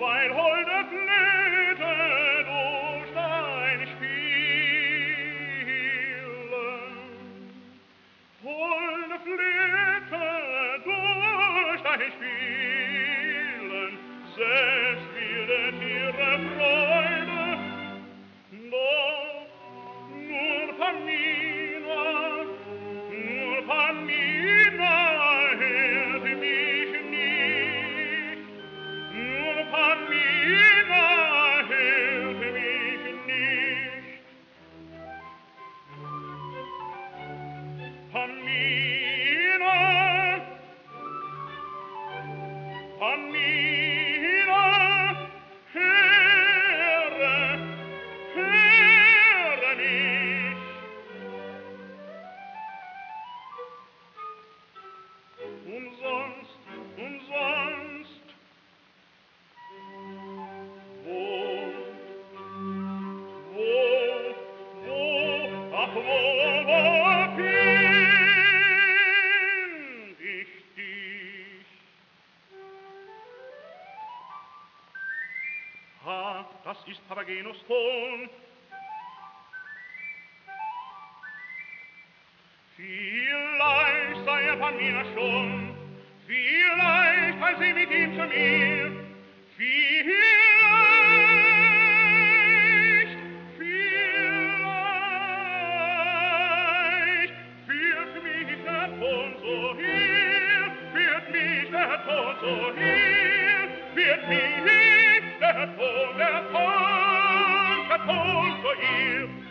weil holde Flöte durch dein Spielen. Holde Flöte durch dein Spielen, selbst bildet ihre Freude, doch nur Pamina hält mich nicht, nur Pamina hält mich nicht. Pamina, höre mich. Und sonst, wo, ach wo find ich dich? Ha, das ist Papageno's Ton. Vielleicht sei Pamina schon, vielleicht sei sie mit ihm zu mir, vielleicht führt mich der Ton so her, führt mich der Ton so her, führt mich der Ton zu ihr.